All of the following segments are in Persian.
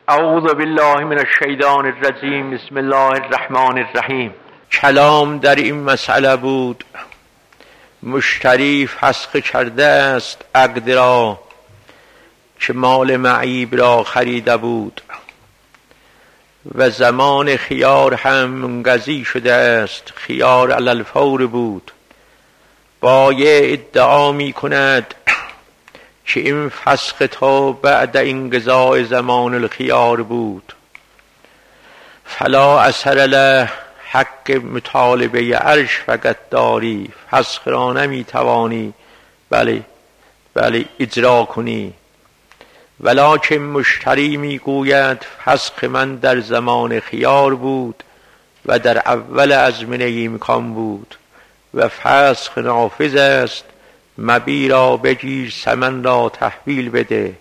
اعوذ بالله من الشیطان الرجیم. بسم الله الرحمن الرحیم. کلام در این مسئله بود. مشتری فسخ کرده است عقد را که مال معیب را خریده بود و زمان خیار هم منقضی شده است. خیار علی الفور بود. بایع ادعا می کند که این فسخ تا بعد انقضاء زمان الخیار بود، فلا اثر له، حق مطالبه عرش فقط داری، فسخ را نمی توانی بله اجرا کنی. ولکن مشتری می گوید فسخ من در زمان خیار بود و در اول ازمنه امکان بود و فسخ نافذ است، مبیع را بگیر، ثمن را تحویل بده.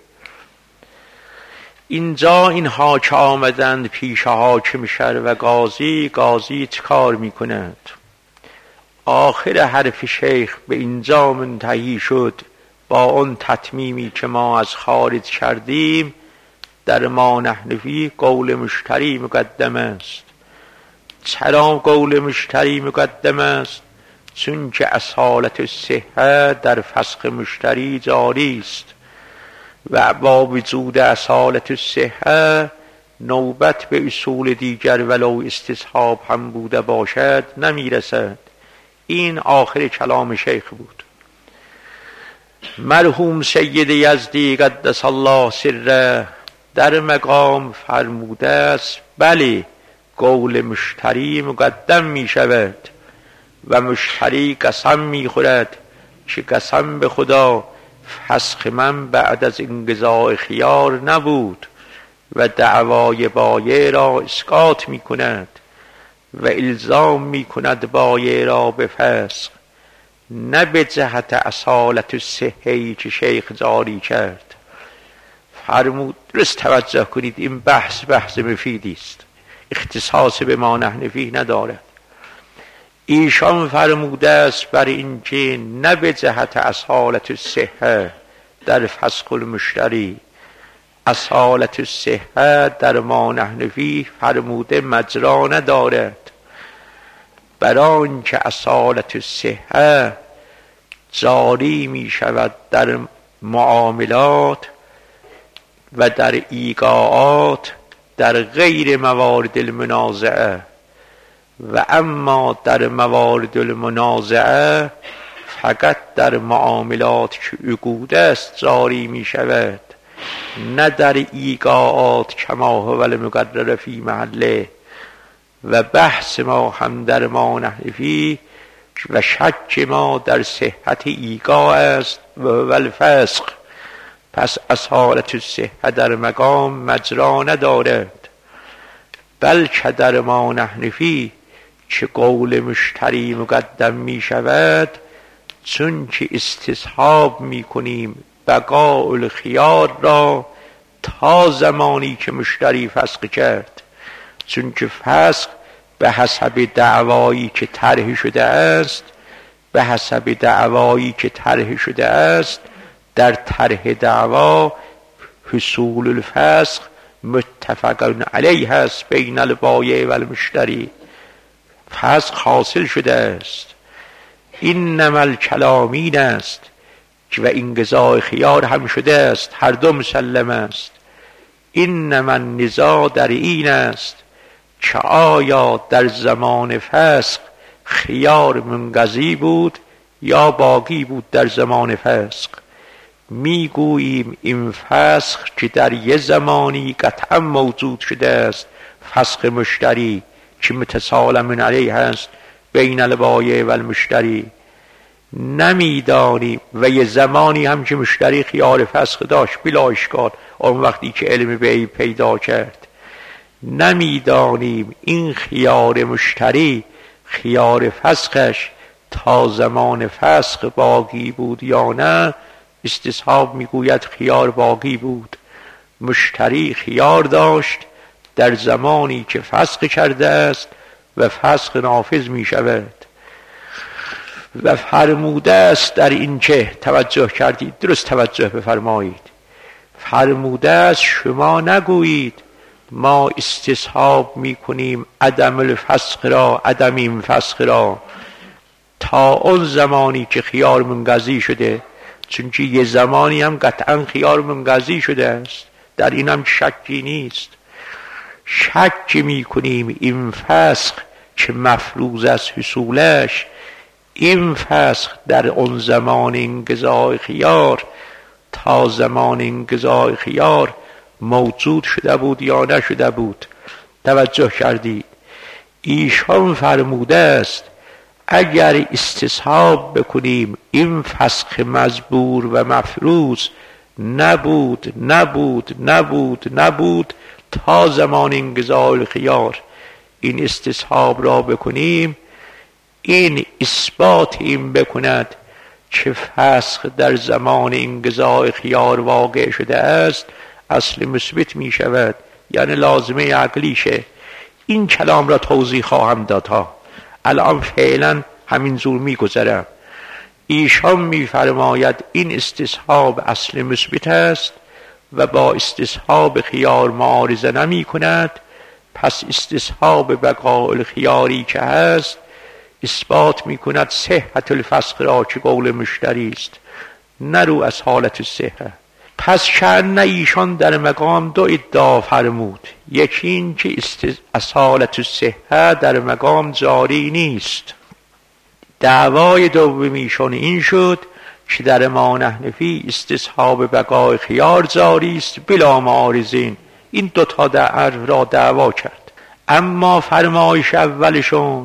اینجا اینها که آمدند پیش حاکم شهر و قاضی چه کار می کند؟ آخر حرف شیخ به اینجا منتهی شد با اون تتمیمی که ما از خارج کردیم. در ما نحنفی قول مشتری مقدم است. چرا قول مشتری مقدم است؟ چون که اصالت الصحه در فسخ مشتری جاری است و با وجود اصالت الصحه نوبت به اصول دیگر ولو استصحاب هم بوده باشد نمیرسد. این آخر کلام شیخ بود. مرحوم سید یزدی قدس الله سره در مقام فرموده است بله قول مشتری مقدم می شود و مشتری قسم می خورد که قسم به خدا فسخ من بعد از انقضاء خیار نبود و دعوای بایع را اسقاط می کند و الزام می کند بایع را به فسخ، نه به جهت اصالت الصحه‌ای که شیخ جاری کرد. فرمود درست توجه کنید، این بحث مفیدی است، اختصاص به ما نحنفی ندارد. ایشان فرموده است بر این که نه به جهت اصالت الصحه در فسخ المشتری، اصالت الصحه در ما نحنفی فرموده مجرا ندارد، برای اینکه اصالت الصحه جاری می شود در معاملات و در ایقاعات در غیر موارد المنازعه، و اما در موارد المنازعه فقط در معاملات که عقود است جاری می شود، نه در ایقاعات کما هو المقرر فی محله. و بحث ما هم در ما نحنفی و شک ما در صحت ایقاع است و الفسخ. پس اصالت الصحه در مقام مجرا ندارد، بلکه در ما نحنفی که قول مشتری مقدم می شود چون که استصحاب می کنیم بقاء الخیار را تا زمانی که مشتری فسخ کرد، چون که فسخ به حسب دعوایی که طرح شده است، به حسب دعوایی که طرح شده است در طرح دعوا حصول الفسخ متفق علیه است بین البایع و المشتری. فسخ حاصل شده است. اینما الکلام این است و انقضاء خیار هم شده است، هر دو مسلم است. اینما النزاع در این است که آیا در زمان فسخ خیار منقضی بود یا باقی بود در زمان فسخ. میگوییم این فسخ که در یه زمانی قطعا موجود شده است، فسخ مشتری که متسالم علیه است بین البایع و المشتری، نمیدانیم و یه زمانی هم که مشتری خیار فسخ داشت بلا اشکال، اون وقتی که علم به پیدا کرد، نمیدانیم این خیار مشتری خیار فسخش تا زمان فسخ باقی بود یا نه. استصحاب میگوید خیار باقی بود، مشتری خیار داشت در زمانی که فسخ کرده است و فسخ نافذ می شود. و فرموده است در این که توجه کردید، درست توجه بفرمایید، فرموده است شما نگویید ما استصحاب میکنیم عدم الفسخ را، عدم این فسخ را تا اون زمانی که خیار منقضی شده، چون که یه زمانی هم قطعا خیار منقضی شده است، در این هم شکی نیست. شک میکنیم این فسخ که مفروض از حصولش، این فسخ در اون زمان انقضای خیار تا زمان انقضای خیار موجود شده بود یا نشده بود. توجه کردید؟ ایشان فرموده است اگر استصحاب بکنیم این فسخ مزبور و مفروض نبود تا زمان انقضای خیار، این استصحاب را بکنیم، این اثبات این بکند که فسخ در زمان انقضای خیار واقع شده است، اصل مثبت می شود، یعنی لازمه عقلیشه. این کلام را توضیح خواهم داد ها، الان فعلا همین زور می گذرم. ایشان می فرماید این استصحاب اصل مثبت است و با استصحاب خیار معارضه نمی کند، پس استصحاب بقاء الخیاری که هست اثبات می کند صحت الفسخ را که قول مشتری است، نرو از حالت صحت. پس کأن ایشان در مقام دو ادعا فرمود، یکی این که از حالت صحت در مقام جاری نیست. دعوای دومیشان این شد که در ما نحنفی استصحاب بقای خیار جاری است بلا معارضین. این دوتا را دعوا کرد. اما فرمایش اولشون،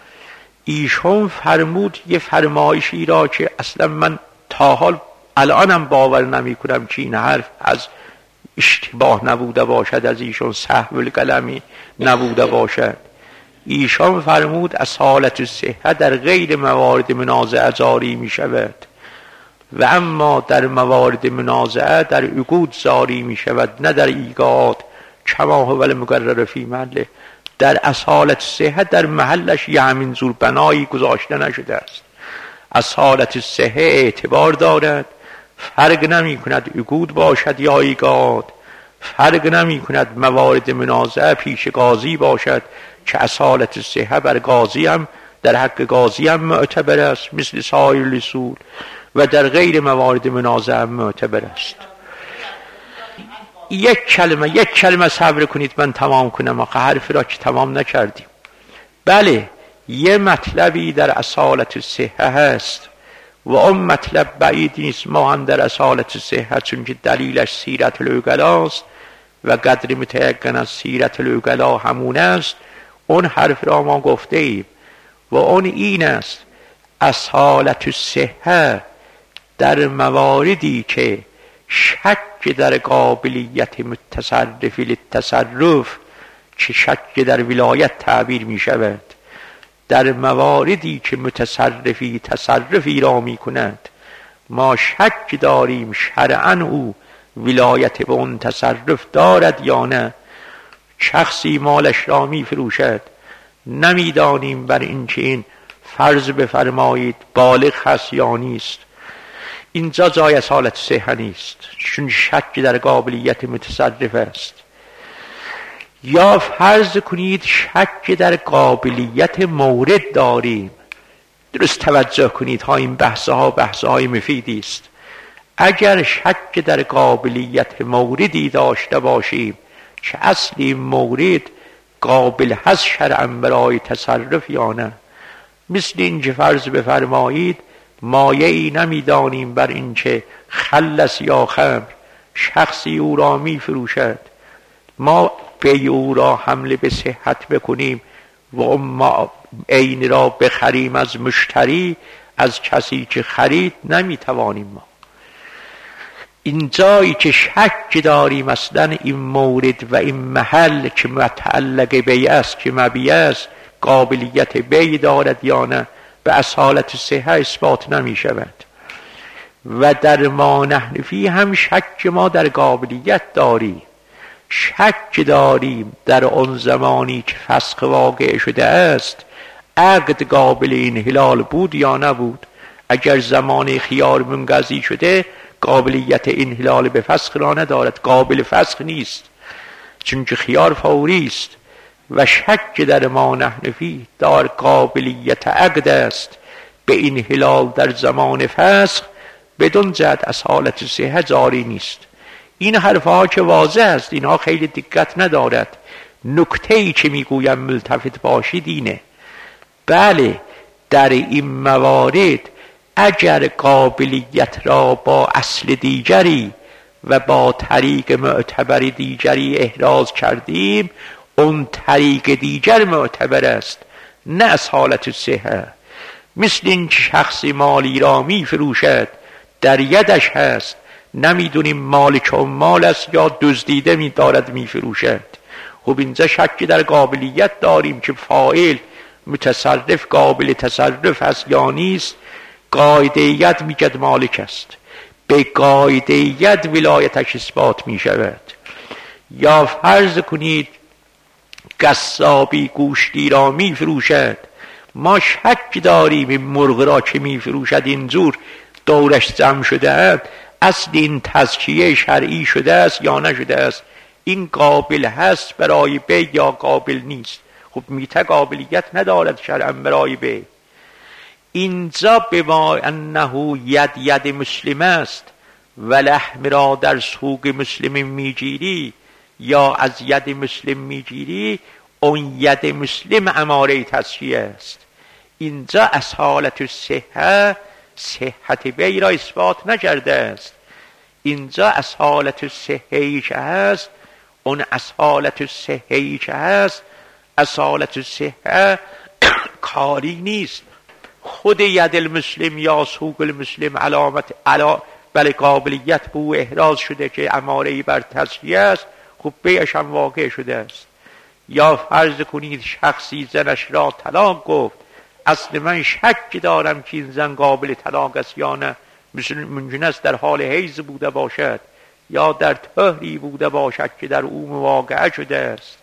ایشون فرمود یه فرمایشی را که اصلا من تا حال الانم باور نمی کنم که این حرف از اشتباه نبوده باشد، از ایشون سهو القلمی نبوده باشد. ایشان فرمود از حالت صحت در غیر موارد منازعه جاری می شود و اما در موارد منازعه در عقود جاری می شود، نه در ایقاعات، کما هو المقرر فی محله. در اصالت صحت در محلش یه همین زور بنایی گذاشته نشده است. اصالت صحت اعتبار دارد، فرق نمی کند عقود باشد یا ایقاعات، فرق نمی کند موارد منازعه پیش قاضی باشد که اصالت صحت بر قاضی هم در حق قاضی هم معتبر است مثل سایر الاصول و در غیر موارد منازعه هم معتبر است. یک کلمه صبر کنید من تمام کنم، آخه حرف را که تمام نکردیم. بله، یه مطلبی در اصالت صحت هست و اون مطلب بعید نیست ما هم در اصالت صحت، چون که دلیلش سیرت العقلا است و قدر متیقن از سیرت العقلا همون است. اون حرف را ما گفته ایم و اون این است: اصالت صحت در مواردی که شک در قابلیت متصرفی للتصرف، که شک در ولایت تعبیر می شود، در مواردی که متصرفی تصرفی را می کند ما شک داریم شرعاً او ولایت به اون تصرف دارد یا نه. شخصی مالش را می فروشد، نمیدانیم بر این که این فرض بفرمایید بالغ هست یا نیست، اینجا جای از حالت صحت نیست چون شک در قابلیت متصرف است. یا فرض کنید شک در قابلیت مورد داریم. درست توجه کنید ها، این بحث‌های مفیدی است. اگر شک در قابلیت موردی داشته باشیم که اصلی مورد قابل هست شرعاً برای تصرف یا نه، مثل این که فرض بفرمایید مایه‌ای نمیدانیم بر این که خلص یا خمر، شخصی او را می فروشد، ما بیع او را حمله به صحت بکنیم و ما عین را بخریم از مشتری، از کسی که خرید نمیتوانیم. ما این جایی که شک داریم اصلا این مورد و این محل که متعلق بیع است که مبیع است قابلیت بیع دارد یا نه، به اصالت صحت اثبات نمی شود. و در ما نحنفی هم شک ما در قابلیت داریم، شک داریم در اون زمانی که فسخ واقع شده است عقد قابل انحلال بود یا نبود. اگر زمان خیار منقضی شده قابلیت انحلال به فسخ را ندارد، قابل فسخ نیست. چون که خیار فوری است و شک در ما نحن فی دار قابلیت عقد است به این هلال در زمان فسخ بدون جهت اصالت صحه جاری نیست. این حرفها که واضح است اینها خیلی دقت ندارد. نکته‌ای که میگویم ملتفت باشید اینه، بله در این موارد اگر قابلیت را با اصل دیگری و با طریق معتبر دیگری احراز کردیم اون طریق دیگر معتبر است نه اصالت صحه. مثل این شخصی مالی را می فروشد در یدش هست نمیدونیم مالک اون مال است یا دزدیده می دارد می فروشد. خب اینجا شکی در قابلیت داریم که فاعل متصرف قابل تصرف است یا نیست. قاعده ید میگد مالک است، به قاعده ید ولایتش اثبات می شود. یا فرض کنید قصابی گوشتی را می فروشد، ما شک داریم این مرغ را که می فروشد اینجور دورش جمع شده است اصل این تزکیه شرعی شده است یا نشده است، این قابل هست برای بی یا قابل نیست. خب میته قابلیت ندارد شرعا برای بی. اینجا بما انه ید مسلم است و لحم را در سوق مسلم میگیری یا از ید مسلم میگیری اون ید مسلم اماره تزکیه است. اینجا اصالت صحه صحت بی را اثبات نکرده است. اینجا اصالت صحه‌ای که هست اون اصالت صحه‌ای که هست اصالت صحه کاری نیست. خود ید المسلم یا سوق المسلم علامت بله قابلیت به او احراز شده که اماره‌ای بر تزکیه است، خب بیش هم واقع شده است. یا فرض کنید شخصی زنش را طلاق گفت، اصل من شک دارم که این زن قابل طلاق است یا نه، ممکن است در حال حیض بوده باشد یا در طهری بوده باشد که در او مواقعه شده است.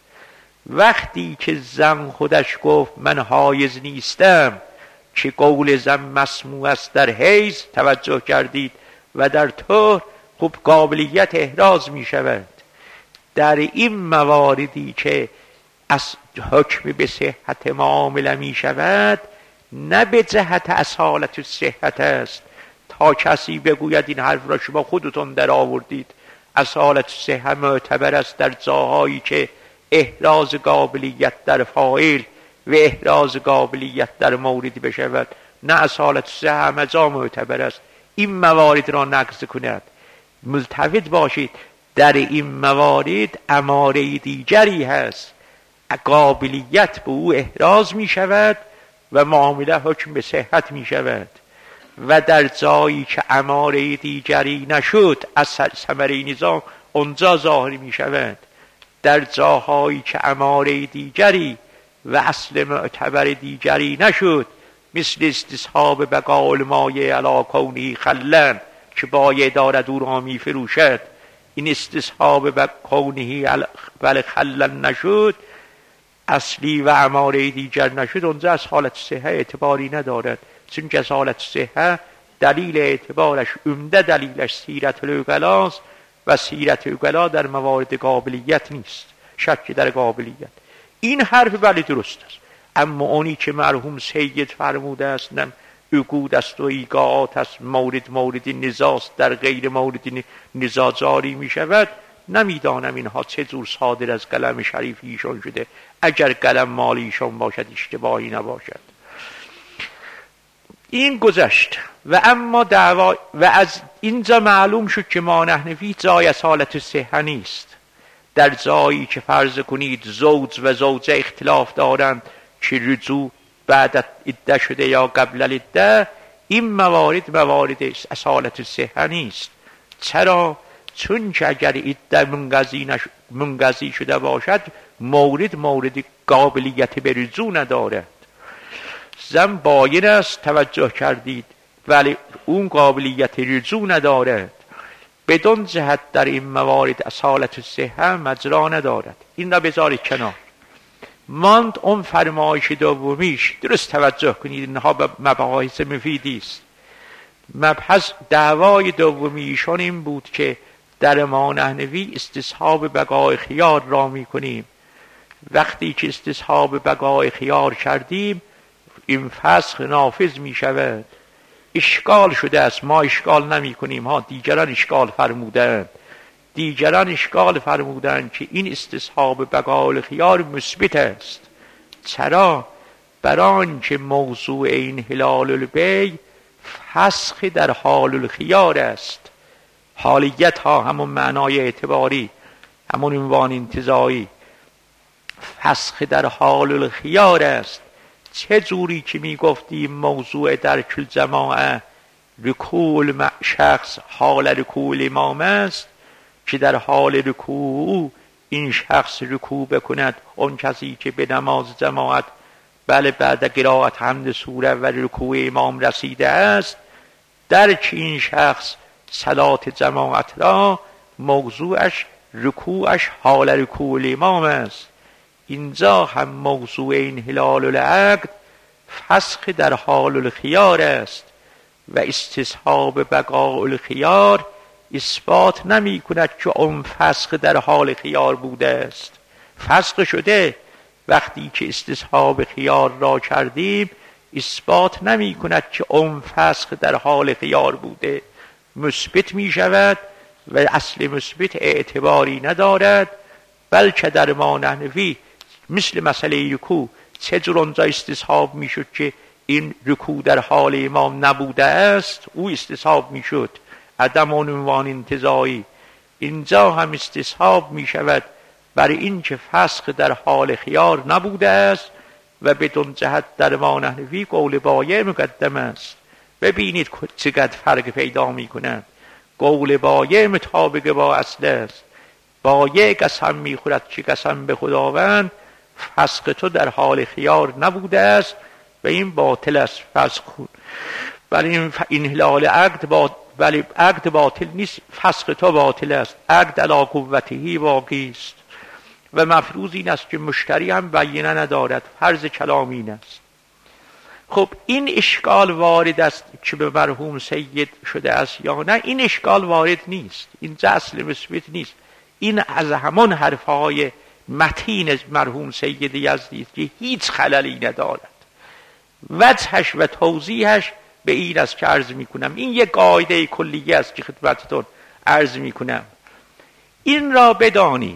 وقتی که زن خودش گفت من حایض نیستم که قول زن مسموع است در حیض توجه کردید و در طهر، خب قابلیت احراز می شود. در این مواردی که از حکم به صحت معامله می شود نه به جهت اصالت صحت است تا کسی بگوید این حرف را شما خودتون در آوردید. اصالت صحت معتبر است در جاهایی که احراز قابلیت در فاعل و احراز قابلیت در موردی بشود، نه اصالت صحت همه جا معتبر است. این موارد را نقض کند. ملتفت باشید در این موارد اماره دیگری هست، قابلیت به او احراز می شود و معامله حکم به صحت می شود. و در جایی که اماره دیگری نشد از ثمره نظام اونجا ظاهر می شود. در جاهایی که اماره دیگری و اصل معتبر دیگری نشد، مثل استصحاب بقاء المایع علی کونه خلا که باید دارد او را می فروشد، این استصحاب کونه بل خلا نشد، اصلی و اماره دیگر نشد، اونجا از حالت صحه اعتباری ندارد. چون که از حالت صحه دلیل اعتبارش عمده دلیلش سیرت العقلاست و سیرت العقلا در موارد قابلیت نیست، شک در قابلیت. این حرف بله درست است، اما اونی که مرحوم سید فرموده است نه عقود است و ایقاعات است، مورد نزاست در غیر مورد نزا جاری می شود، نمیدانم اینها چه جور صادر از قلم شریف ایشان شده. اگر قلم مال ایشان باشد اشتباهی نباشد. این گذشت و اما دعوا و از اینجا معلوم شد که ما نحن فی جای از حالت صحه نیست. در جایی که فرض کنید زوج و زوجه اختلاف دارند که رجوع بعد عده شده یا قبل العده، این موارد اصالت صحه نیست. چرا؟ چون که اگر عده منقضی شده باشد مورد قابلیت به رجوع ندارد. زن باین است توجه کردید ولی اون قابلیت رجوع ندارد. بدون جهت در این موارد اصالت صحه مجرا ندارد. این را بذارید کنار. ماند اون فرمایش دومیش، درست توجه کنید اینها مباحث مفیدی است. مبحث دعوای دومیشون این بود که در ما نحنوی استصحاب بقای خیار را می کنیم. وقتی که استصحاب بقای خیار کردیم این فسخ نافذ می شود. اشکال شده است، ما اشکال نمی کنیم ها، دیگران اشکال فرمودند. دیگران اشکال فرمودند که این استصحاب بقای خیار مثبت است. چرا؟ بران که موضوع این هلال البیع فسخ در حال الخیار است. حالیت ها همون معنای اعتباری، همون عنوان انتزاعی. فسخ در حال الخیار است. چه جوری که می گفتیم موضوع در کل جماعه رکوع شخص حال رکوع امام است که در حال رکوع این شخص رکوع بکند، اون کسی که به نماز جماعت بله بعد قرائت حمد سوره و رکوع امام رسیده است، درک این شخص صلات جماعت را موضوعش رکوعش حال رکوع امام است. اینجا هم موضوع این هلال العقد فسخ در حال الخیار است و استصحاب بقاء الخیار اثبات نمی کند که اون فسخ در حال خیار بوده است. فسخ شده، وقتی که استصحاب خیار را کردیم اثبات نمی کند که اون فسخ در حال خیار بوده. مثبت می شود و اصل مثبت اعتباری ندارد، بلکه در ما نحنوی مثل مسئله رکوع چجور اونجا استصحاب می شد که این رکوع در حال امام نبوده است، او استصحاب می شد عدم عنوان انتزاعی. اینجا هم استصحاب می شود برای این که فسخ در حال خیار نبوده است و بدون جهت در ما نحنوی قول بایع مقدم است. ببینید چقدر فرق پیدا می کنند. قول بایع مطابق با اصل است. بایع قسم می خورد که قسم به خداوند فسخ تو در حال خیار نبوده است و این باطل است، فسخ کن. ولی این هلال ولی عقد باطل نیست، فسخ تو باطل است. عقد علی قوته باقی است و مفروض این است که مشتری هم بیینه ندارد. فرض کلام این است. خب این اشکال وارد است که به مرحوم سید شده است یا نه؟ این اشکال وارد نیست، این اصل مثبت نیست. این از همان حرفهای متین مرحوم سید یزدی است که هیچ خللی ندارد. وجهش و توضیحش به این است که عرض می کنم. این یک قاعده کلیه است که خدمتتون عرض می کنم. این را بدانید،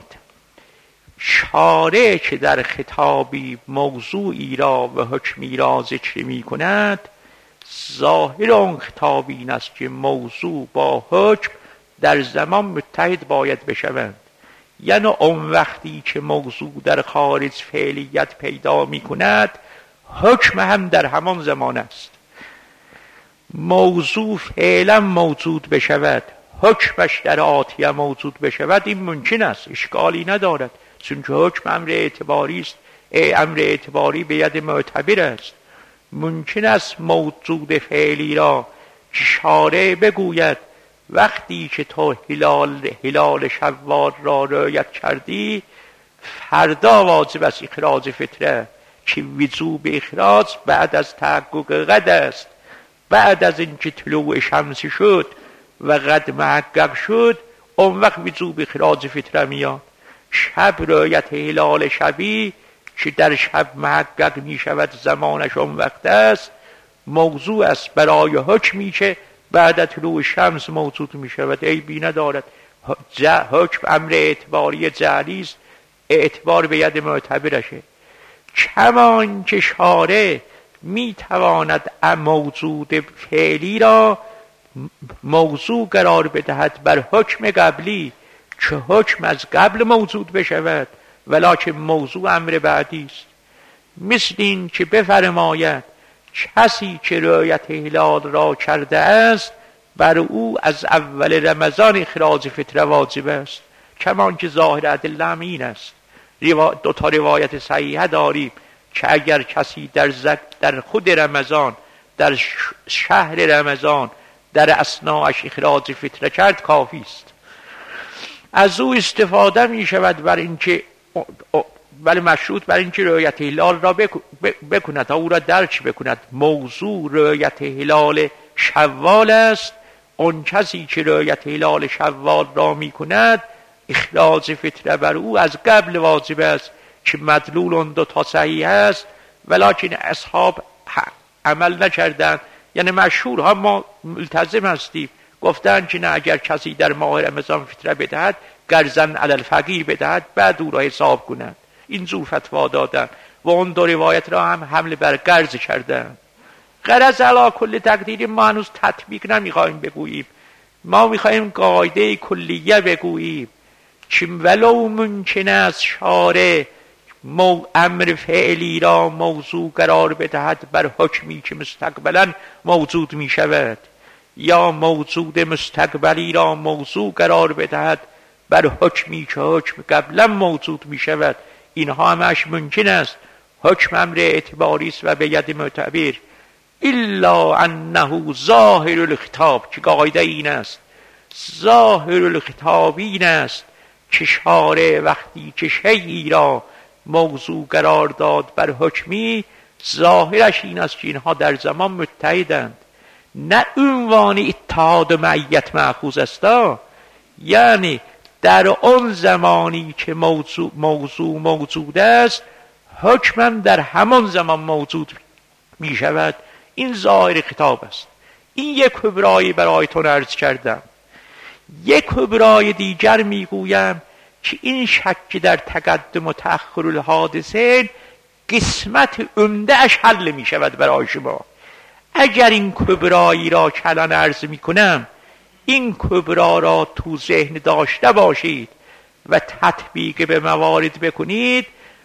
شارع که در خطابی موضوعی را و حکمی را ذکر می کند، ظاهر اون خطاب این است که موضوع با حکم در زمان متحد باید بشوند. یعنی اون وقتی که موضوع در خارج فعلیت پیدا می کند، حکم هم در همان زمان است. موضوع فعلا موجود بشود، حکمش در آتیه موجود بشود، این ممکن است، اشکالی ندارد، چون که حکم امر اعتباری است. امر اعتباری به ید معتبر است. ممکن است موجود فعلی را که شارع بگوید وقتی که تو هلال شوال را رعایت کردی فردا واجب است اخراج فطره، که وجوب اخراج بعد از تحقق غد است. بعد از اینکه طلوع شمس شد و غد محقق شد، اون وقت وجوب اخراج فطره میاد. شب رعایت هلال شبی که در شب محقق می شود، زمانش اون وقت است، موضوع است برای حکمی که بعد از طلوع شمس موجود می شود، عیبی ندارد. حکم امر اعتباری جعلی است، اعتبار به ید معتبرشه. کمان که شارع می تواند موجود فعلی را موضوع قرار بدهد بر حکم قبلی که حکم از قبل موجود بشود، ولکن موضوع امر بعدی است. مثل این که بفرماید کسی که رعایت هلال را کرده است بر او از اول رمضان اخراج فطره واجب است. کمان که ظاهر ادله هم این است. دو تا روایت صحیحه داریم که اگر کسی در خود رمضان، در شهر رمضان، در اثناءش اخراج فطره کرد، کافی است. از او استفاده می شود بر اینکه ولی مشروط بر اینکه رعایت هلال را بکند، تا او را درک بکند. موضوع رعایت هلال شوال است، آن کسی که رعایت هلال شوال را می کند اخراج فطره بر او از قبل واجب است که مدلول اون دو تا صحیح است، ولکن اصحاب عمل نکردند. یعنی مشهور ها ما ملتزم هستیم، گفتن که نه، اگر کسی در ماه رمضان فطره بدهد قرضاً علی الفقیر بدهد، بعد او را حساب کنند. این جور فتوا دادن و اون دو روایت را هم حمل بر قرض کردن. غرض علی کل تقدیر ما هنوز تطبیق نمیخوایم بگوییم، ما میخوایم قاعده کلیه بگوییم که ولو ممکن است شارع امر فعلی را موضوع قرار بدهد بر حکمی که مستقبلا موجود می شود، یا موجود مستقبلی را موضوع قرار بدهد بر حکمی که حکم قبلا موجود می شود، اینها همش ممکن است. حکم امر اعتباری است و به ید معتبر، الا انه ظاهر الخطاب، که قاعده این است، ظاهر الخطاب این است که شارع وقتی که شیئی را موضوع قرار داد بر حکمی، ظاهرش این است که اینها در زمان متحدند، نه عنوان اتحاد و معیت مأخوذ است. یعنی در آن زمانی که موضوع موجود است، حکمم در همان زمان موجود می شود. این ظاهر خطاب است. این یک کبرایی برایتون عرض کردم. یک کبرای دیگر میگویم که این شک در تقدم و تأخر الحادثه قسمت عمده اش حل می شود برای شما. اگر این کبرایی را کلان عرض می کنم، این کبرا را تو ذهن داشته باشید و تطبیق به موارد بکنید.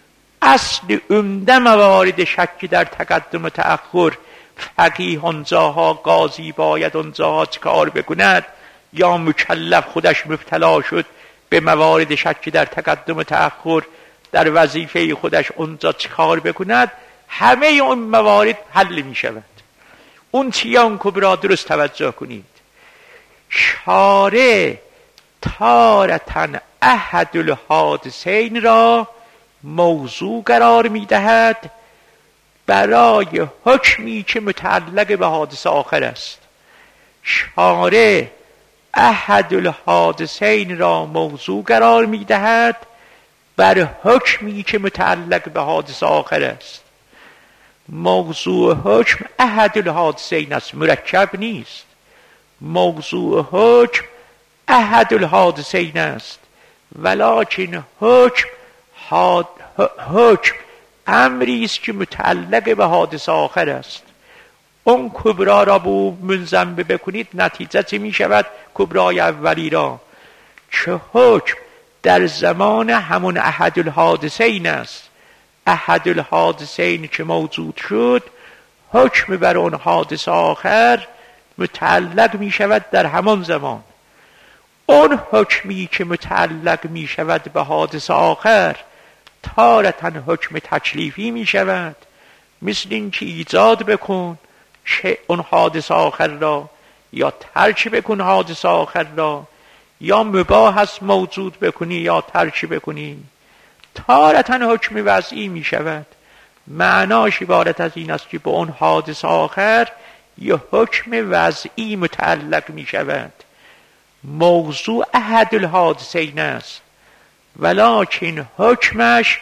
اصل عمده موارد شک در تقدم و تأخر، فقیه اونجاها، قاضی باید اونجاها چکار بکند، یا مکلف خودش مبتلا شد به موارد شک در تقدم و تأخر، در وظیفه خودش اونجا چکار بکند، همه اون موارد حل می شود. اون چیه؟ اون کبرا درست توجه کنید. شارع تارتن احد الحادثین را موضوع قرار می دهد برای حکمی که متعلق به حادثه آخر است. شارع احد الحادثین را موضوع قرار می دهد بر حکمی که متعلق به حادثه آخر است. موضوع حکم احد الحادثین است، مرکب نیست. موضوع حکم احد الحادثین است، ولکن حکم امری است که متعلق به حادثه آخر است. اون کبرا را به او منضم بکنید، نتیجه چه می شود؟ کبرای اولی را که حکم در زمان همون احد الحادثین است. احد الحادثین که موجود شد، حکم بر اون حادثه آخر متعلق می شود در همان زمان. اون حکمی که متعلق می شود به حادثه آخر تارتاً حکم تکلیفی می شود، مثل این که ایجاد بکن اون حادثه آخر را، یا ترک بکن حادثه آخر را، یا مباح است موجود بکنی یا ترک بکنی. تارتاً حکم وضعی می شود. معناش عبارت از این است که به اون حادثه آخر یه حکم وضعی متعلق می شود. موضوع احد الحادثین است، ولکن حکمش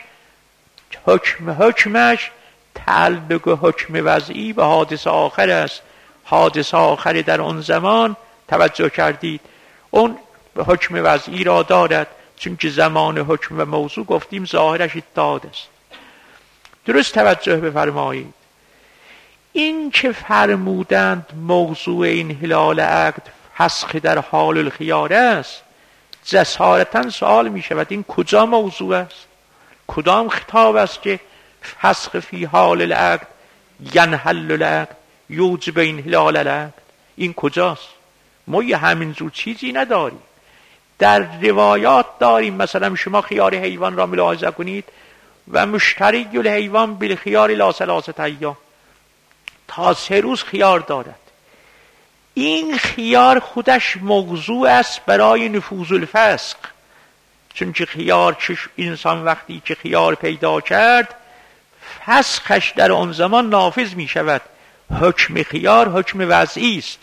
تعلق حکم وضعی به حادثه آخر است. حادثه آخر در اون زمان، توجه کردید، اون حکم وضعی را دارد، چون که زمان حکم و موضوع گفتیم ظاهرش اتحاد است. درست توجه بفرمایید. این که فرمودند موضوع این هلال عقد فسخ در حال الخیار است، جسارتا سوال می شود این کجا موضوع است؟ کدام خطاب است که فسخ فی حال العقد ینحل العقد یوجب این هلال العقد؟ این کجاست؟ ما یه همینجور چیزی نداریم. در روایات داریم، مثلا شما خیار حیوان را ملاحظه کنید و مشتری الحیوان بالخیار لا ثلاثه ایام، تا 3 روز خیار دارد. این خیار خودش موضوع است برای نفوذ الفسق، چون که خیار انسان وقتی که خیار پیدا کرد، فسخش در آن زمان نافذ می شود. حکم خیار حکم وضعی است،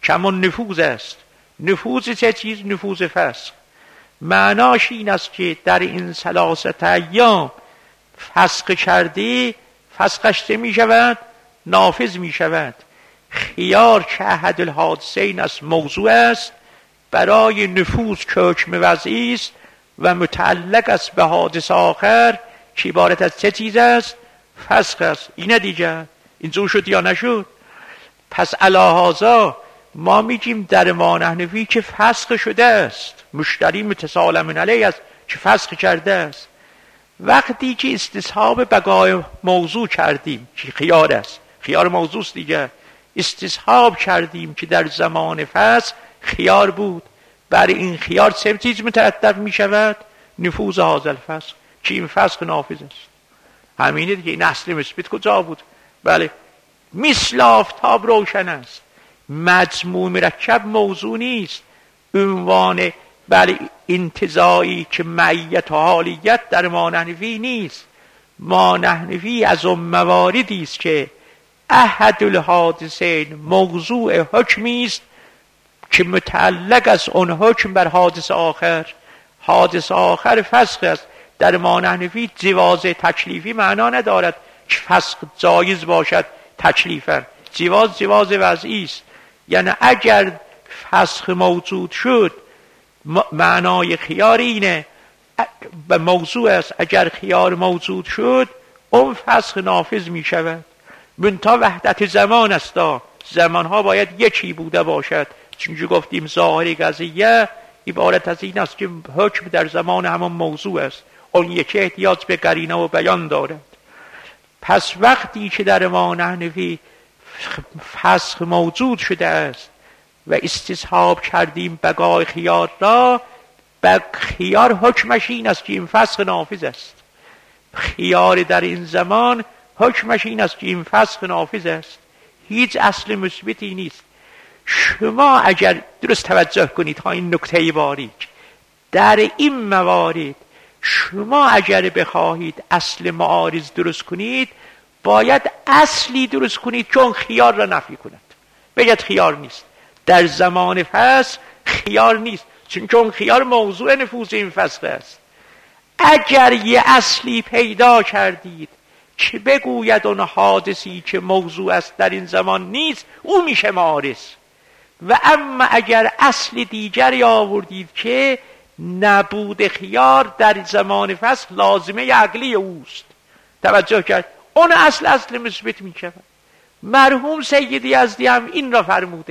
کمان نفوذ است. نفوذ چه چیز؟ نفوذ فسخ. معناش این است که در این 3 ایام فسخ کردی، فسخش چه می شود؟ نافذ می شود. خیار که احد الحادثین است، موضوع است برای نفوذ که حکم وضعی است و متعلق است به حادث آخر که عبارت از چه چیز است؟ فسخ است. این دیگه اینجور شد یا نشد؟ پس علی هذا ما میگیم در ما نحنفی که فسخ شده است، مشتری متسالم علیه است که فسخ کرده است. وقتی که استصحاب بقای موضوع کردیم که خیار است، خیار موضوع است دیگه، استصحاب کردیم که در زمان فسخ خیار بود، برای این خیار چه چیز مترتب می شود؟ نفوذ هذا الفسخ، که این فسخ نافذ است. همینه دیگه. این اصل مثبت کجا بود؟ بله، مثل آفتاب روشن است. مجموع مرکب موضوع نیست. عنوان بله انتزاعی که معیت و حالیت در ما نحنفی نیست. ما نحنفی از اون مواردی است که احد الحادثین موضوع حکمی است که متعلق از اون حکم بر حادث آخر. حادث آخر فسخ است. در ما نحنفی جواز تکلیفی معنا ندارد که فسخ جایز باشد تکلیفا. جواز وضعی است. یعنی اگر فسخ موجود شد، معنای خیار اینه به موضوع است. اگر خیار موجود شد اون فسخ نافذ می شود. منتها وحدت زمان است. زمانها باید یکی بوده باشد. چون گفتیم ظاهر قضیه عبارت از این است که حکم در زمان همان موضوع است، اون یکی احتیاج به قرینه و بیان دارد. پس وقتی که در ما نحنفی فسخ موجود شده است و استصحاب کردیم بقای خیار را، خیار حکمش این است که این فسخ نافذ است. خیار در این زمان حکمش این است که این فسخ نافذ است. هیچ اصل مثبتی نیست. شما اگر درست توجه کنید ها این نکته باریک، در این موارد شما اگر بخواهید اصل معارض درست کنید باید اصلی درست کنید که اون خیار را نفی کند. بگید خیار نیست. در زمان فسخ خیار نیست، چون اون خیار موضوع نفوذ این فسخ است. اگر یه اصلی پیدا کردید که بگوید اون حادثی که موضوع است در این زمان نیست، او میشه معارض. و اما اگر اصل دیگری آوردید که نبود خیار در زمان فسخ لازمه عقلی اوست، توجه کرد، اون اصل مثبت می شود. مرحوم سید یزدی هم این را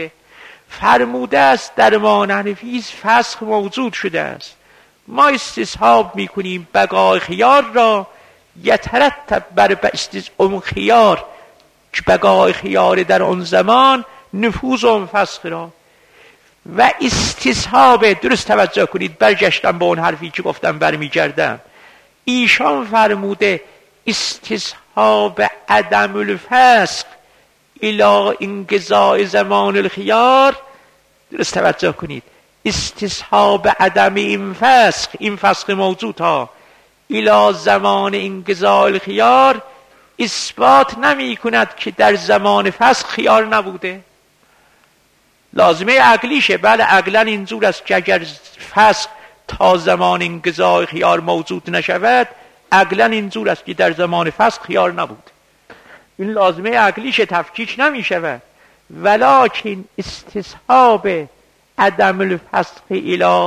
فرموده است در ما نحنفی فسخ موجود شده است، ما استصحاب می کنیم بقای خیار را یترتب بر اون خیار که بقای خیار در اون زمان نفوذ اون فسخ را. و استصحاب، درست توجه کنید، برگشتم به اون حرفی که گفتم برمیگردم. ایشان فرموده استصحاب عدم الفسخ الی انقضاء زمان الخیار، درست توجه کنید، استصحاب عدم این فسخ موجود ها الی زمان انقضاء الخیار اثبات نمی کند که در زمان فسخ خیار نبوده. لازمه عقلیشه. بله عقلا اینجور است که اگر فسخ تا زمان انقضاء خیار موجود نشود، عقلا اینجور است که در زمان فسخ خیار نبود. این لازمه عقلیشه، تفکیک نمی شود. ولکن استصحاب عدم الفسخ الی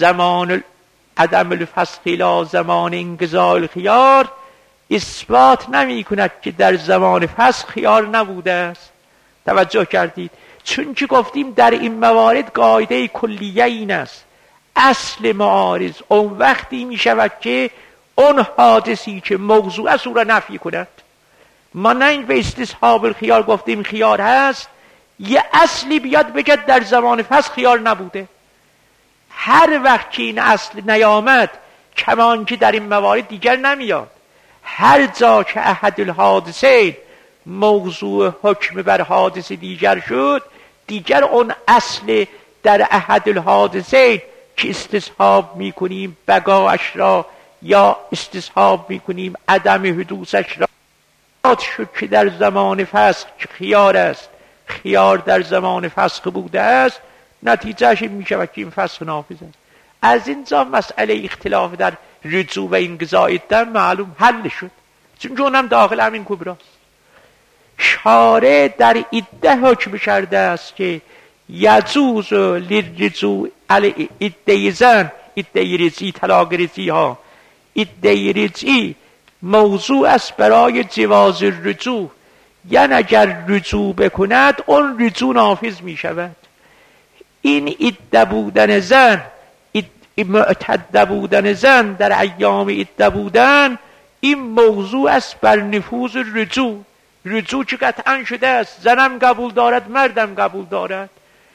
زمان انقضاء الخیار اثبات نمی کند که در زمان فسخ خیار نبوده است. توجه کردید؟ چون که گفتیم در این موارد قاعده کلیه این است، اصل معارض اون وقتی می شود که اون حادثی که موضوع است او را نفی کند. ما نه این به استصحاب الخیار گفتیم خیار هست، یه اصلی بیاد بگد در زمان فسخ خیار نبوده. هر وقت که این اصل نیامد، کمان که در این موارد دیگر نمیاد. هر جا که احد الحادثین موضوع حکم بر حادث دیگر شد، دیگر اون اصل در احد الحادثین که استصحاب میکنیم بقاش را یا استصحاب میکنیم عدم حدوثش را شد که در زمان فسخ خیار است، خیار در زمان فسخ بوده است، نتیجهش این میشه که این فسخ نافذ است. از اینجا مسئله اختلاف در رجوع و انقضاء عده معلوم حل شد، چون اونم داخل همین کبراست. شارع در عده حکم کرده است که یجوز للرجوع علی عده زن، عده رجعی، طلاق رجعی ها، عده رجعی موضوع است برای جواز الرجوع، یعنی اگر رجوع بکند اون رجوع نافذ می شود. این عده بودن زن، معتده بودن زن، در ایام عده بودن، این موضوع است بر نفوذ رجوع. رجوع که قطعا شده است، زنم قبول دارد مردم قبول دارد.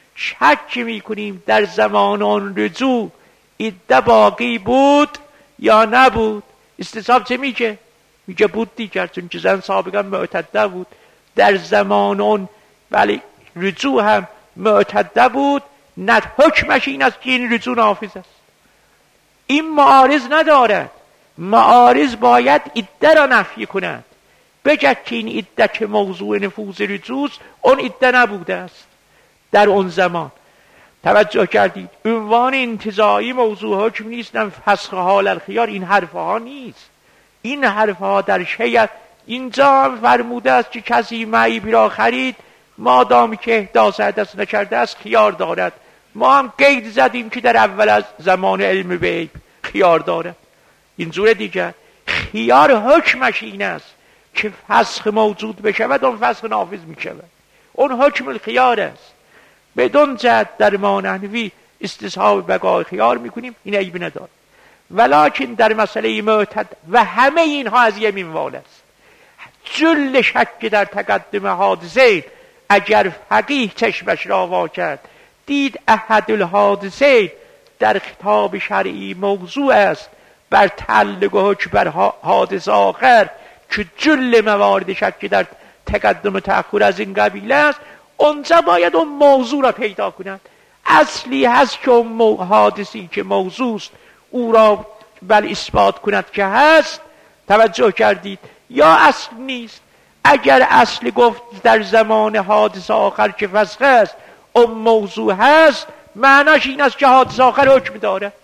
شک می کنیم در زمان آن رجوع عده باقی بود یا نبود. استصحاب چه میگه؟ میگه بود دیگر، چون که زن سابقا معتده بود در زمان اون، ولی رجوع هم معتده بود. حکمش این است که این رجوع نافذ است. این معارض ندارد، معارض باید عده را نفی کند، بگه که این عده که موضوع نفوذ رجوع است، اون عده نبوده است در اون زمان. توجه کردید؟ عنوان انتزاعی موضوع حکم نیستن، فسخ حال الخیار، این حرفها نیست. این حرفها در شیعه اینجا هم فرموده است که کسی معیبی را خرید مادامی که احداث حدث نکرده است خیار دارد. ما هم قید زدیم که در اول از زمان علم به عیب خیار دارد. اینجور دیگر خیار حکمش این است که فسخ موجود بشود، اون فسخ نافذ می شود، اون حکم الخیار است. بدون جد در ما نحوی استصحاب بقای خیار میکنیم، این عیب نداره. ولکن در مسئله معتد و همه اینها از یه منوال است. جل شک در تقدم حادثه، اگر فقیه چشمش را وا کرد دید احد الحادثه در خطاب شرعی موضوع است بر تعلق و حکم بر حادث آخر، که جل موارد شک در تقدم و تأخر از این قبیل است، اونجا باید اون موضوع را پیدا کنند. اصلی هست که اون حادثی که موضوع است او را بل اثبات کند که هست. توجه کردید؟ یا اصل نیست. اگر اصل گفت در زمان حادث آخر که فسخ است اون موضوع هست، معناش این است که حادث آخر حکم دارد.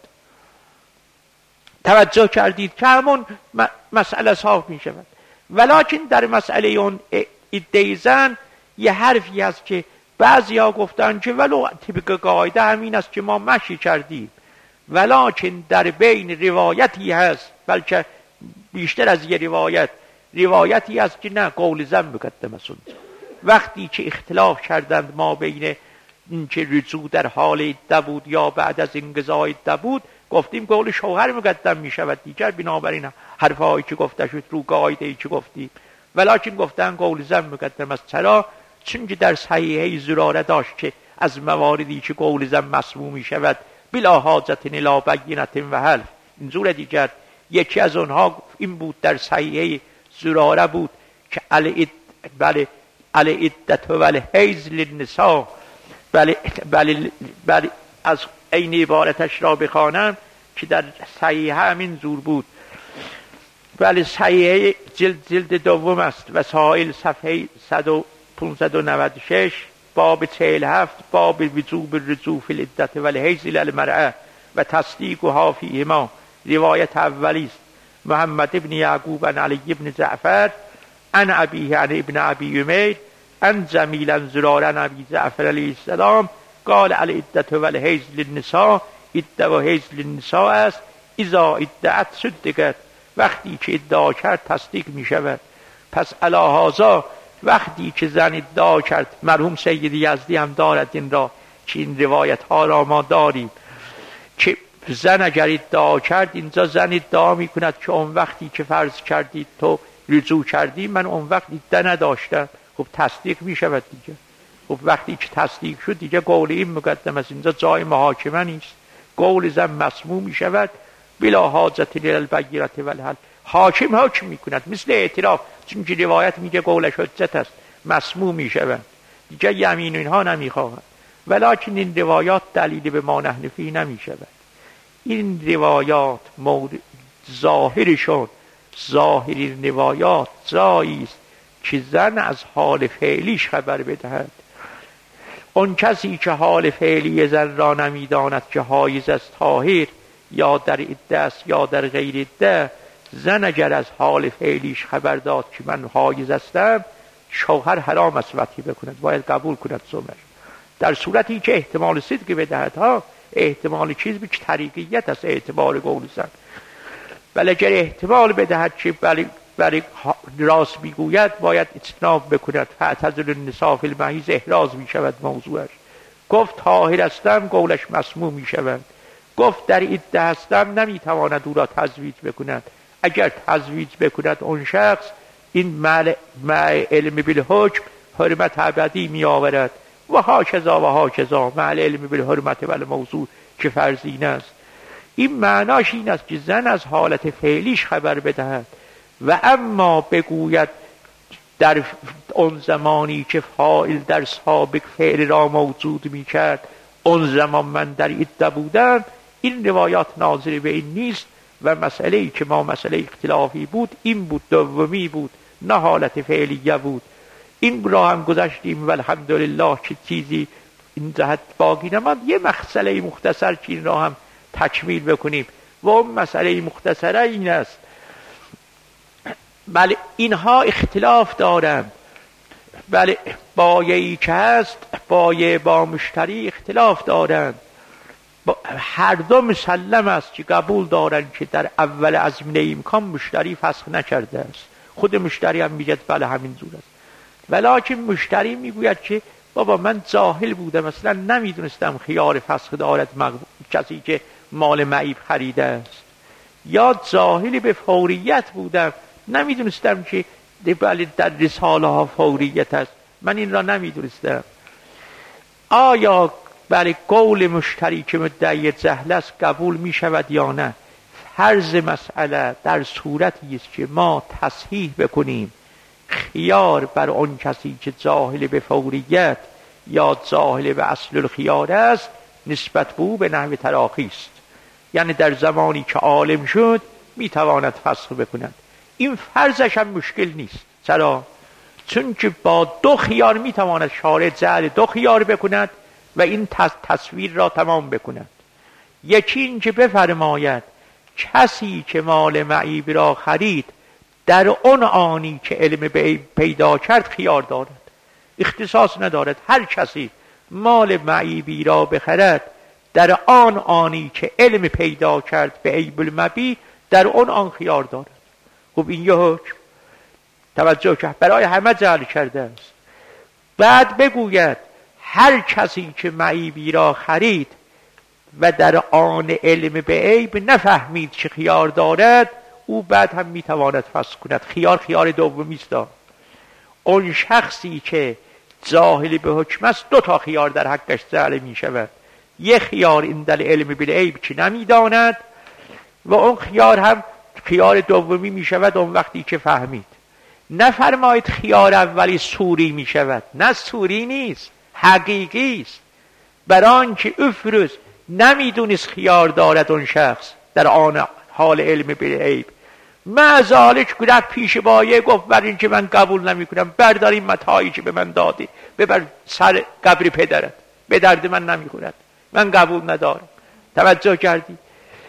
توجه کردید که همون مسئله صاف می شود. ولکن در مسئله اون عده زن یه حرفی هست که بعضی ها گفتن که ولو طبق قاعده همین است که ما مشی کردیم، ولکن در بین روایتی هست، بلکه بیشتر از یه روایتی هست که نه، قول زن مقدم است. وقتی که اختلاف کردند ما بین این که رجوع در حال عده بود یا بعد از انقضاء عده بود، گفتیم قول شوهر مقدم می شود دیگر، بنابراین حرفایی که گفته شد رو قاعده ای که گفتیم. ولکن گفتن قول زن مقدم است. چرا؟ چون که در صحیحه زراره داشت که از مواردی که قول زن مسموع می شود بلا حاجت الی بینة و حلف. اینجور دیگر یکی از اونها این بود، در صحیحه زراره بود که علی عدت و الحیض للنساء. بله از این عبارتش را بخوانم که در صحیحه همین زور بود. بله صحیحه جلد دوم است، وسائل صفحه 596 باب 47 باب وجوب الرجوع فی العدة و الحیض للمرأة و تصدیقها فیهما. روایت اولی است محمد ابن یعقوب عن علی ابن جعفر عن ابیه عن ابن ابی امیر عن جمیل عن زرار عن ابی جعفر علیه السلام قال العدة و الحیض للنساء، عده و حیض للنساء است، اذا ادعت صدقت، وقتی که ادعا کرد تصدیق می شود. پس علی هذا وقتی که زن ادعا کرد، مرحوم سید یزدی هم دارد این را که این روایت ها را ما داریم که زن اگر ادعا کرد، اینجا زن ادعا می کند که اون وقتی که فرض کردید تو رجوع کردی من اون وقت عده نداشتم، خب تصدیق می شود دیگه. خب وقتی که تصدیق شد دیگه قول این مقدم است، اینجا جای محاکمه نیست، قول زن مسموع می شود بلا حاجت الی البینة و الحلف. حاکم حکم می کند مثل اعتراف، چون که روایت میگه قولش حجت است، مسموع می شود دیگه، یمین اینها نمی خواهد. ولکن این روایات دلیل به ما نحن فیه نمی شود. این روایات ظاهرشون، ظاهر این روایات جایی است که زن از حال فعلیش خبر بدهد. اون کسی که حال فعلی زن را نمیداند که حایز است طاهر، یا در عده است یا در غیر عده، زن اگر از حال فعلیش خبر داد که من حایز هستم، شوهر حرام است وطی بکند، باید قبول کند زمر. در صورتی که احتمال صدق بدهد ها، احتمال چیز به طریقیت است، اعتبار قول زن. ولی اگر احتمال بدهد که برای راست میگوید، باید اجتناب بکند. فاعتزلوا النساء فی المحیض احراز میشود موضوعش. گفت طاهر هستم، قولش مسموع میشود. گفت در عده هستم، نمیتواند او را تزویج بکند. اگر تزویج بکند اون شخص، این مع علم بالحکم حرمت ابدی می آورد. و هاکذا مع العلم بالحرمت والموضوع که فرضین است. این معناش این است که زن از حالت فعلیش خبر بدهد و اما بگوید در اون زمانی که فاعل در سابق فعل را موجود می کرد، اون زمان من در عده بودم. این روایات ناظر به این نیست و مسئله‌ای که ما مسئله اختلافی بود این بود، دومی بود، نه حالت فعلیه بود. این را هم گذاشتیم و الحمدلله که چیزی این جهت باقی نماند. یه مسئله مختصر که این را هم تکمیل بکنیم و اون مسئله مختصره این است. بله اینها اختلاف دارند، بله بایعی که هست بایع با مشتری اختلاف دارند. هر دو مسلم است که قبول دارند که در اول ازمینه امکان مشتری فسخ نکرده است. خود مشتری هم میگه بله همین جور است، ولیکن مشتری میگوید که بابا من جاهل بودم، اصلا نمیدونستم خیار فسخ دارد کسی که مال معیب خریده است، یا جاهلی به فوریت بودم، نمیدونستم که بله در رساله ها فوریت است، من این را نمیدونستم. آیا بله قول مشتری که مدعی جهل است قبول می شود یا نه؟ فرض مسئله در صورتی است که ما تصحیح بکنیم خیار بر آن کسی که جاهل به فوریت یا جاهل به اصل الخیار است نسبت به او به نحو تراخی است، یعنی در زمانی که عالم شد می تواند فسخ بکند. این فرضش هم مشکل نیست. چرا؟ چون که با دو خیار می تواند شارع جعل دو خیار بکند و این تصویر را تمام بکند. یکی این که بفرماید کسی که مال معیب را خرید در اون آنی که علم به پیدا کرد خیار دارد، اختصاص ندارد. هر کسی مال معیبی را بخرد در آن آنی که علم پیدا کرد به عیب المبی، در اون آن خیار دارد. خب این یه حکم توجه که برای همه جعل کرده است. بعد بگوید هر کسی که معیبی را خرید و در آن علم به عیب نفهمید که خیار دارد، او بعد هم میتواند فسخ کند. خیار دومی است. اون شخصی که جاهل به حکم است دو تا خیار در حقش جعل می شود. یک خیار این در علم به عیب که نمیداند و اون خیار هم خیار دومی می شود اون وقتی که فهمید. نفرمایید خیار اولی سوری می شود. نه سوری نیست، حقیقی است. بران که افروز نمیدونست خیار دارد اون شخص در آن حال علم به عیب، معذالک گرفت پیش بایه گفت بر این که من قبول نمی کنم، برداریم متاعی که به من دادی ببر سر قبر پدرت، به درد من نمی خورد، من قبول ندارم. توجه کردی؟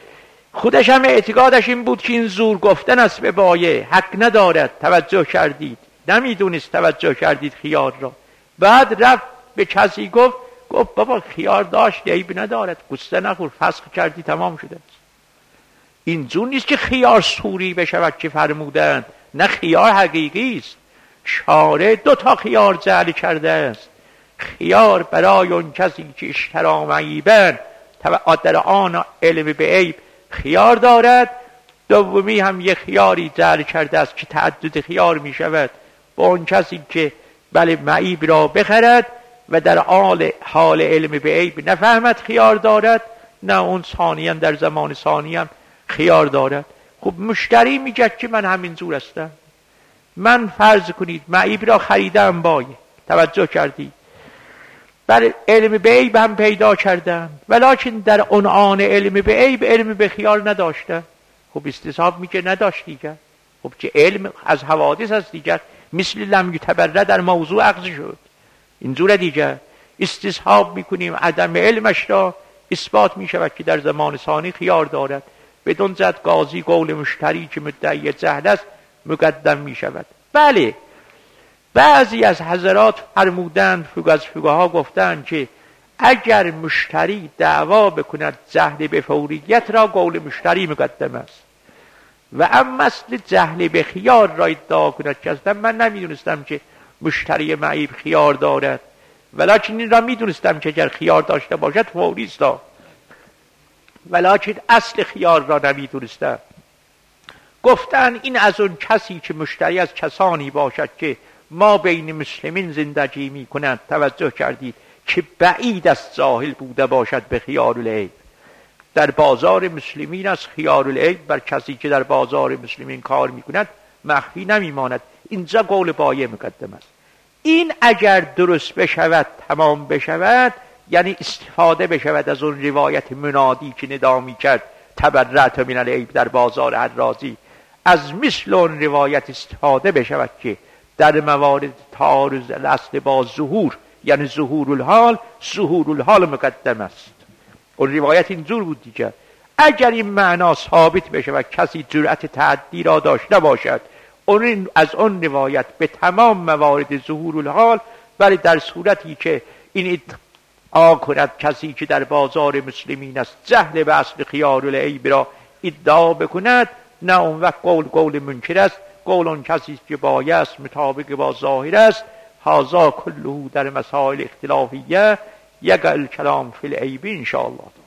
خودش هم اعتقادش این بود که این زور گفتن است به بایه، حق ندارد. توجه کردید؟ نمیدونست. توجه کردید خیار را؟ بعد رفت به کسی گفت بابا خیار داشت عیب ندارد، قصه نخور، فسخ کردی تمام شده است. این جور نیست که خیار سوری بشود که فرمودند، نه خیار حقیقی است. شارع دو تا خیار جعل کرده است. خیار برای اون کسی که اشترا معیبن در آن علم به عیب خیار دارد، دومی هم یک خیاری جعل کرده است که تعدد خیار می شود با اون کسی که بله معیب را بخرد و در حال علم به عیب نفهمد خیار دارد، نه اون ثانیاً در زمان ثانیاً خیار دارد. خب مشتری میگه که من همین جور هستم، من فرض کنید معیب را خریدم بایه، توجه کردید؟ بر علم به عیب هم پیدا کردم، ولیکن در اون آن علم به عیب علم به خیار نداشته. خب استصحاب میگه نداشت دیگر. خب که علم از حوادث هست دیگر، مثل لم یتبره در موضوع اخذ شد. اینجور دیگر استصحاب میکنیم عدم علمش را اثبات میشود که در زمان ثانی خیار دارد. بدون زد قاضی قول مشتری که مدعی جهل است مقدم میشود. بله بعضی از حضرات فرمودند، از فقها گفتند که اگر مشتری دعوا بکند جهل به فوریت را قول مشتری مقدم است و اما اصل جهل به خیار را ادعا کند که اصلا من نمیدونستم که مشتری معیب خیار دارد، ولیکن این را میدونستم که اگر خیار داشته باشد فوری است، ولیکن اصل خیار را نمیدونستم. گفتن این از اون کسی که مشتری از کسانی باشد که ما بین مسلمین زندگی می کنند. توجه کردید که بعید است جاهل بوده باشد به خیار العیب. در بازار مسلمین از خیار العیب بر کسی که در بازار مسلمین کار می کند مخفی نمی ماند. اینجا قول بایع مقدم است. این اگر درست بشود تمام بشود، یعنی استفاده بشود از اون روایت منادی که ندا می کرد تبرأت من العیب در بازار حرازی، از مثل اون روایت استفاده بشود که در موارد تعارض الاصل با ظهور، یعنی ظهور الحال مقدم است. اون روایت اینجور بود دیگه. اگر این معنا ثابت بشه و کسی جرأت تعدی را داشته باشد از اون روایت به تمام موارد ظهور الحال، ولی در صورتی که این ادعا کند کسی که در بازار مسلمین است جهل به اصل خیار العیب را ادعا بکند، نه اون وقت قول منکر است. قول اون کسی که بایع است مطابق با ظاهر است. هذا کله در مسائل اختلافیه یقع الکلام فی العیب ان شاء الله.